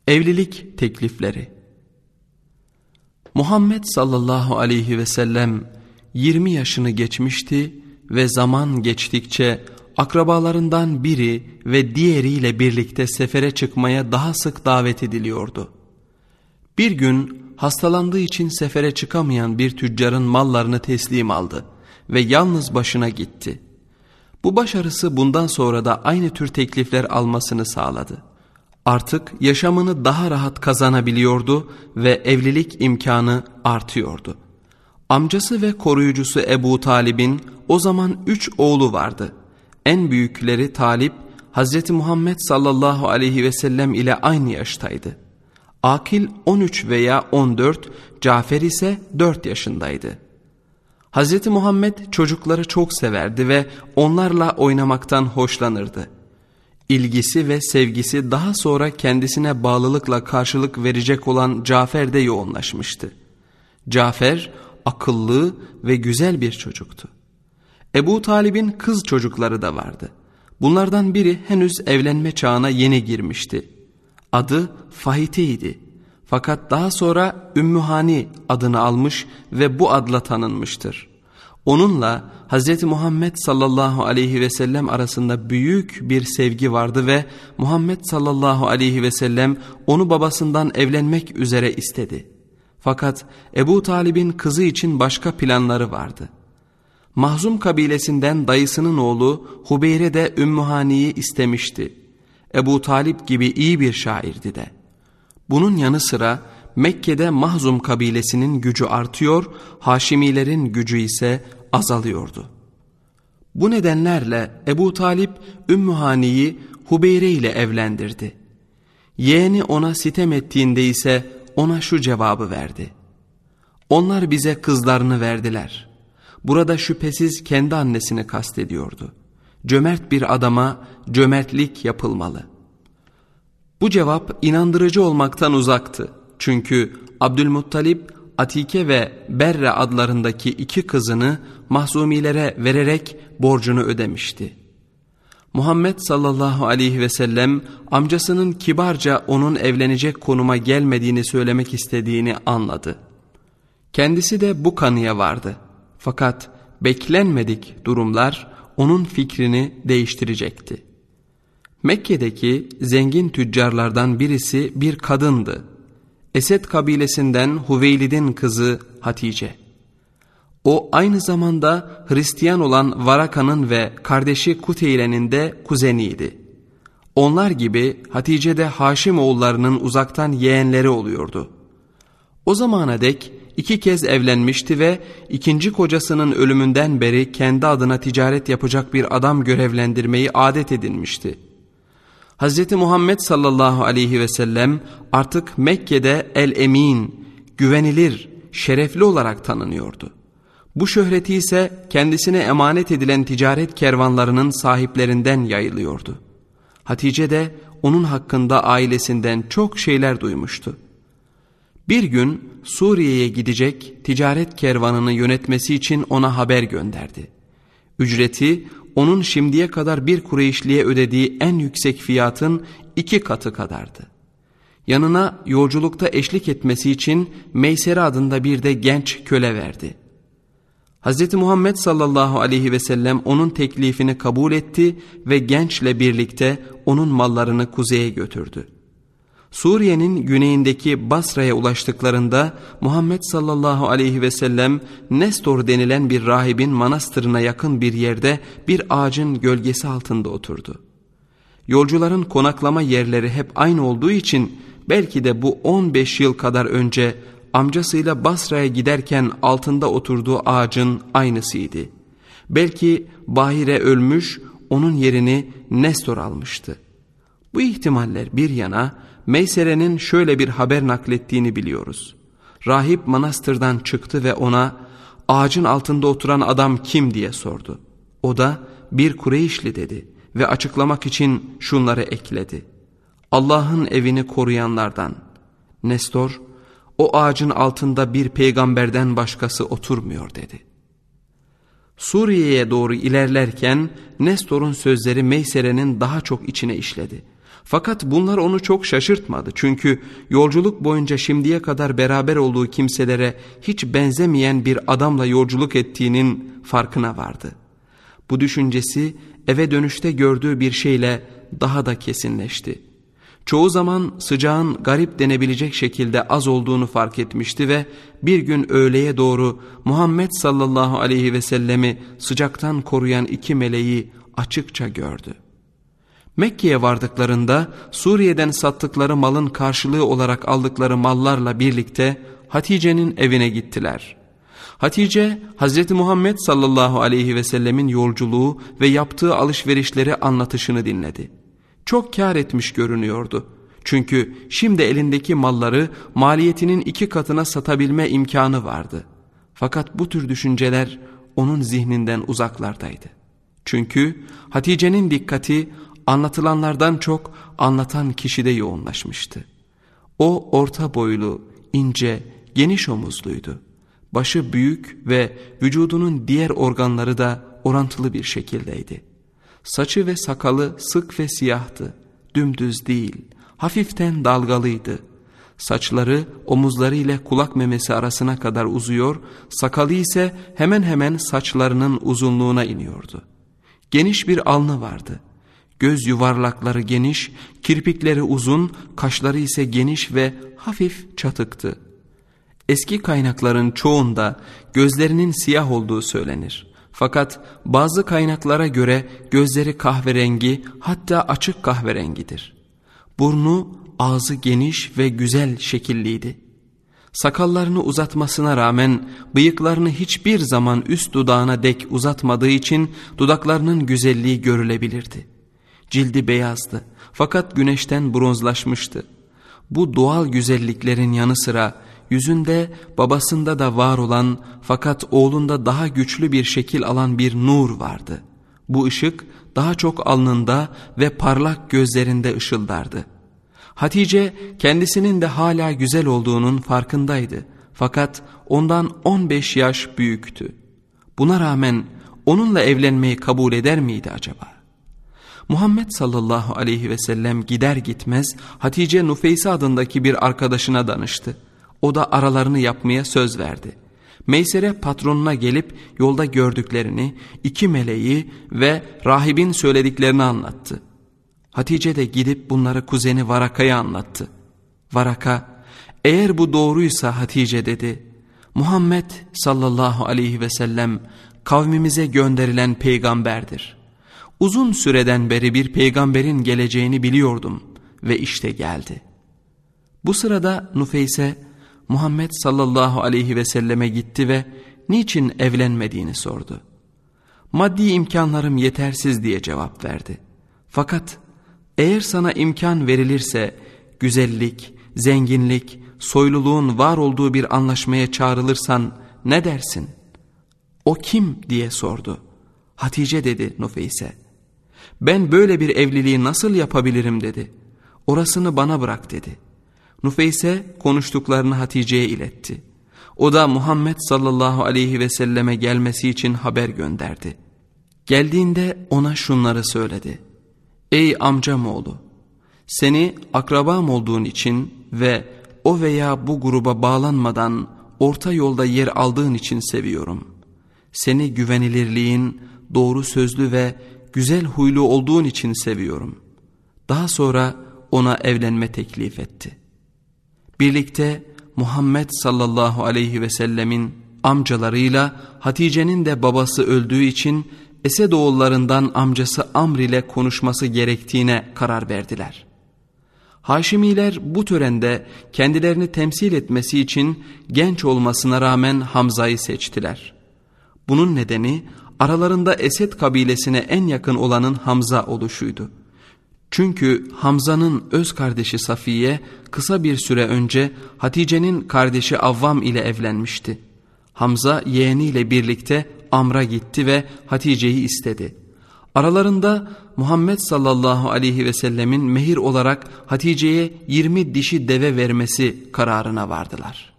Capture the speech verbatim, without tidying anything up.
Evlilik teklifleri. Muhammed sallallahu aleyhi ve sellem yirmi yaşını geçmişti ve zaman geçtikçe akrabalarından biri ve diğeriyle birlikte sefere çıkmaya daha sık davet ediliyordu. Bir gün hastalandığı için sefere çıkamayan bir tüccarın mallarını teslim aldı ve yalnız başına gitti. Bu başarısı bundan sonra da aynı tür teklifler almasını sağladı. Artık yaşamını daha rahat kazanabiliyordu ve evlilik imkanı artıyordu. Amcası ve koruyucusu Ebu Talib'in o zaman üç oğlu vardı. En büyükleri Talip, Hazreti Muhammed sallallahu aleyhi ve sellem ile aynı yaştaydı. Akil on üç veya on dört, Cafer ise dört yaşındaydı. Hazreti Muhammed çocukları çok severdi ve onlarla oynamaktan hoşlanırdı. İlgisi ve sevgisi daha sonra kendisine bağlılıkla karşılık verecek olan Cafer'de yoğunlaşmıştı. Cafer akıllı ve güzel bir çocuktu. Ebu Talib'in kız çocukları da vardı. Bunlardan biri henüz evlenme çağına yeni girmişti. Adı Fahite'ydi. Fakat daha sonra Ümmühani adını almış ve bu adla tanınmıştır. Onunla Hazreti Muhammed sallallahu aleyhi ve sellem arasında büyük bir sevgi vardı ve Muhammed sallallahu aleyhi ve sellem onu babasından evlenmek üzere istedi. Fakat Ebu Talib'in kızı için başka planları vardı. Mahzum kabilesinden dayısının oğlu Hubeyre de Ümmühani'yi istemişti. Ebu Talip gibi iyi bir şairdi de. Bunun yanı sıra Mekke'de Mahzum kabilesinin gücü artıyor, Haşimilerin gücü ise azalıyordu. Bu nedenlerle Ebu Talip Ümmühani'yi Hubeyre ile evlendirdi. Yeğeni ona sitem ettiğinde ise ona şu cevabı verdi: "Onlar bize kızlarını verdiler." Burada şüphesiz kendi annesini kastediyordu. Cömert bir adama cömertlik yapılmalı. Bu cevap inandırıcı olmaktan uzaktı. Çünkü Abdülmuttalip, Atike ve Berre adlarındaki iki kızını Mahzumilere vererek borcunu ödemişti. Muhammed sallallahu aleyhi ve sellem amcasının kibarca onun evlenecek konuma gelmediğini söylemek istediğini anladı. Kendisi de bu kanıya vardı. Fakat beklenmedik durumlar onun fikrini değiştirecekti. Mekke'deki zengin tüccarlardan birisi bir kadındı. Esed kabilesinden Huveylid'in kızı Hatice. O aynı zamanda Hristiyan olan Varaka'nın ve kardeşi Kuteyle'nin de kuzeniydi. Onlar gibi Hatice de Haşim oğullarının uzaktan yeğenleri oluyordu. O zamana dek iki kez evlenmişti ve ikinci kocasının ölümünden beri kendi adına ticaret yapacak bir adam görevlendirmeyi adet edinmişti. Hazreti Muhammed sallallahu aleyhi ve sellem artık Mekke'de el-emin, güvenilir, şerefli olarak tanınıyordu. Bu şöhreti ise kendisine emanet edilen ticaret kervanlarının sahiplerinden yayılıyordu. Hatice de onun hakkında ailesinden çok şeyler duymuştu. Bir gün Suriye'ye gidecek ticaret kervanını yönetmesi için ona haber gönderdi. Ücreti onun şimdiye kadar bir Kureyşli'ye ödediği en yüksek fiyatın iki katı kadardı. Yanına yolculukta eşlik etmesi için Meysere adında bir de genç köle verdi. Hz. Muhammed sallallahu aleyhi ve sellem onun teklifini kabul etti ve gençle birlikte onun mallarını kuzeye götürdü. Suriye'nin güneyindeki Basra'ya ulaştıklarında Muhammed sallallahu aleyhi ve sellem Nestor denilen bir rahibin manastırına yakın bir yerde bir ağacın gölgesi altında oturdu. Yolcuların konaklama yerleri hep aynı olduğu için belki de bu on beş yıl kadar önce amcasıyla Basra'ya giderken altında oturduğu ağacın aynısıydı. Belki Bahire ölmüş, onun yerini Nestor almıştı. Bu ihtimaller bir yana, Meysere'nin şöyle bir haber naklettiğini biliyoruz. Rahip manastırdan çıktı ve ona ağacın altında oturan adam kim diye sordu. O da bir Kureyşli dedi ve açıklamak için şunları ekledi: Allah'ın evini koruyanlardan. Nestor, o ağacın altında bir peygamberden başkası oturmuyor dedi. Suriye'ye doğru ilerlerken Nestor'un sözleri Meysere'nin daha çok içine işledi. Fakat bunlar onu çok şaşırtmadı. Çünkü yolculuk boyunca şimdiye kadar beraber olduğu kimselere hiç benzemeyen bir adamla yolculuk ettiğinin farkına vardı. Bu düşüncesi eve dönüşte gördüğü bir şeyle daha da kesinleşti. Çoğu zaman sıcağın garip denebilecek şekilde az olduğunu fark etmişti ve bir gün öğleye doğru Muhammed sallallahu aleyhi ve sellemi sıcaktan koruyan iki meleği açıkça gördü. Mekke'ye vardıklarında Suriye'den sattıkları malın karşılığı olarak aldıkları mallarla birlikte Hatice'nin evine gittiler. Hatice, Hazreti Muhammed sallallahu aleyhi ve sellemin yolculuğu ve yaptığı alışverişleri anlatışını dinledi. Çok kâr etmiş görünüyordu. Çünkü şimdi elindeki malları maliyetinin iki katına satabilme imkanı vardı. Fakat bu tür düşünceler onun zihninden uzaklardaydı. Çünkü Hatice'nin dikkati anlatılanlardan çok anlatan kişide yoğunlaşmıştı. O orta boylu, ince, geniş omuzluydu. Başı büyük ve vücudunun diğer organları da orantılı bir şekildeydi. Saçı ve sakalı sık ve siyahtı, dümdüz değil, hafiften dalgalıydı. Saçları omuzları ile kulak memesi arasına kadar uzuyor, sakalı ise hemen hemen saçlarının uzunluğuna iniyordu. Geniş bir alnı vardı. Göz yuvarlakları geniş, kirpikleri uzun, kaşları ise geniş ve hafif çatıktı. Eski kaynakların çoğunda gözlerinin siyah olduğu söylenir. Fakat bazı kaynaklara göre gözleri kahverengi, hatta açık kahverengidir. Burnu, ağzı geniş ve güzel şekilliydi. Sakallarını uzatmasına rağmen bıyıklarını hiçbir zaman üst dudağına dek uzatmadığı için dudaklarının güzelliği görülebilirdi. Cildi beyazdı fakat güneşten bronzlaşmıştı. Bu doğal güzelliklerin yanı sıra yüzünde babasında da var olan fakat oğlunda daha güçlü bir şekil alan bir nur vardı. Bu ışık daha çok alnında ve parlak gözlerinde ışıldardı. Hatice kendisinin de hala güzel olduğunun farkındaydı. Fakat ondan on beş yaş büyüktü. Buna rağmen onunla evlenmeyi kabul eder miydi acaba? Muhammed sallallahu aleyhi ve sellem gider gitmez Hatice Nufeyse adındaki bir arkadaşına danıştı. O da aralarını yapmaya söz verdi. Meysere patronuna gelip yolda gördüklerini, iki meleği ve rahibin söylediklerini anlattı. Hatice de gidip bunları kuzeni Varaka'ya anlattı. Varaka, eğer bu doğruysa Hatice dedi, Muhammed sallallahu aleyhi ve sellem kavmimize gönderilen peygamberdir. Uzun süreden beri bir peygamberin geleceğini biliyordum ve işte geldi. Bu sırada Nufeyse Muhammed sallallahu aleyhi ve selleme gitti ve niçin evlenmediğini sordu. Maddi imkanlarım yetersiz diye cevap verdi. Fakat eğer sana imkan verilirse güzellik, zenginlik, soyluluğun var olduğu bir anlaşmaya çağrılırsan ne dersin? O kim diye sordu. Hatice dedi Nufeyse. Ben böyle bir evliliği nasıl yapabilirim dedi. Orasını bana bırak dedi. Nufeyse konuştuklarını Hatice'ye iletti. O da Muhammed sallallahu aleyhi ve selleme gelmesi için haber gönderdi. Geldiğinde ona şunları söyledi. Ey amcam oğlu, seni akrabam olduğun için ve o veya bu gruba bağlanmadan orta yolda yer aldığın için seviyorum. Seni güvenilirliğin, doğru sözlü ve güzel huylu olduğun için seviyorum. Daha sonra ona evlenme teklif etti. Birlikte Muhammed sallallahu aleyhi ve sellemin amcalarıyla Hatice'nin de babası öldüğü için Esedoğullarından amcası Amr ile konuşması gerektiğine karar verdiler. Haşimiler bu törende kendilerini temsil etmesi için genç olmasına rağmen Hamza'yı seçtiler. Bunun nedeni aralarında Esed kabilesine en yakın olanın Hamza oluşuydu. Çünkü Hamza'nın öz kardeşi Safiye kısa bir süre önce Hatice'nin kardeşi Avvam ile evlenmişti. Hamza yeğeniyle birlikte Amr'a gitti ve Hatice'yi istedi. Aralarında Muhammed sallallahu aleyhi ve sellemin mehir olarak Hatice'ye yirmi dişi deve vermesi kararına vardılar.